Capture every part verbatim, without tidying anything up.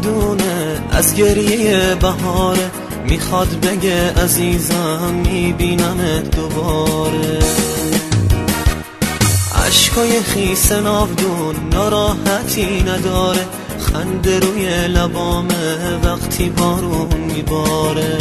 نادونه از گریه بهاره، میخواد بگه عزیزم میبینمت دوباره. عشقای خیس ناودون ناراحتی نداره، خنده روی لبامه وقتی بارون میباره.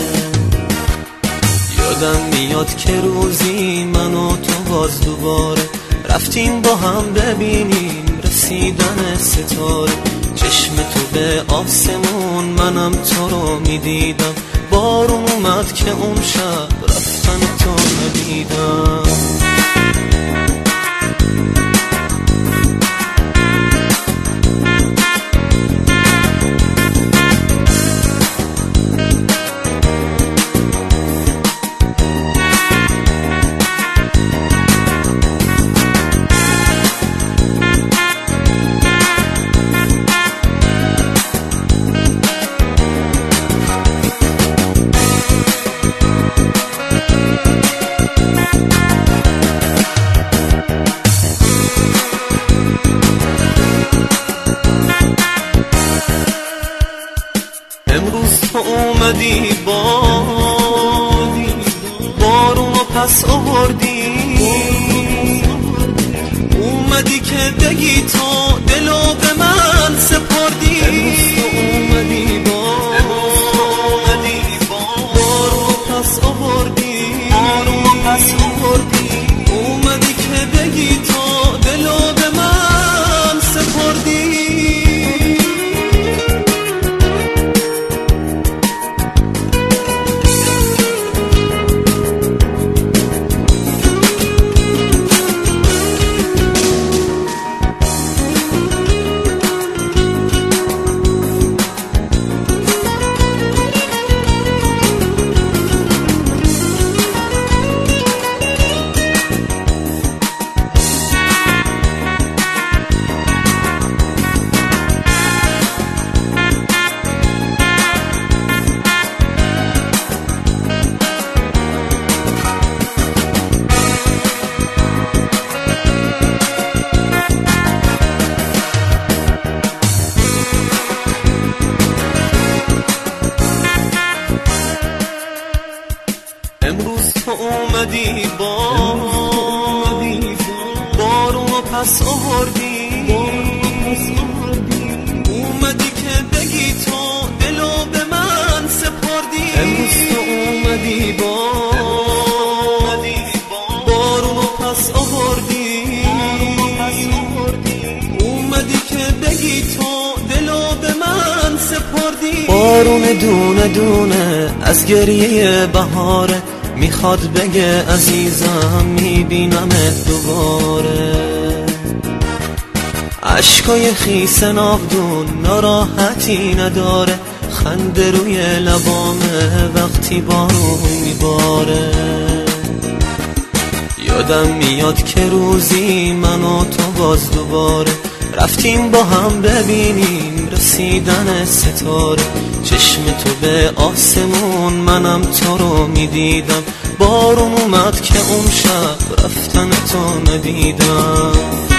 یادم میاد که روزی من و تو باز دوباره رفتیم با هم ببینیم رسیدن ستاره. چشم تو به آسمون منم تو رو میدیدم، بارون اومد که اون شب رفتن تو ندیدم. امروز تو اومدی با بارونو پس آوردی، اومدی که بگی تو دلو به من سپردی. امروز تو اومدی با بارونو پس آوردی، اومدی که بگی تو دلو به من سپردی. امروز تو اومدی با بارونو پس آوردی، اومدی که بگی تو دلو به من سپردی. امروز تو اومدی با بارونو پس آوردی، اومدی که بگی تو دلو به من سپردی. بارون دونه دونه از گریه بهاره، میخواد بگه عزیزم میبینمت دوباره. عشقای خیس ناودون ناراحتی نداره، خنده روی لبامه وقتی بارون میباره. یادم میاد که روزی من و تو باز دوباره رفتیم با هم ببینیم رسیدن ستاره. چشم تو به آسمون منم تو رو میدیدم، بارون اومد که اون شب رفتن تو ندیدم.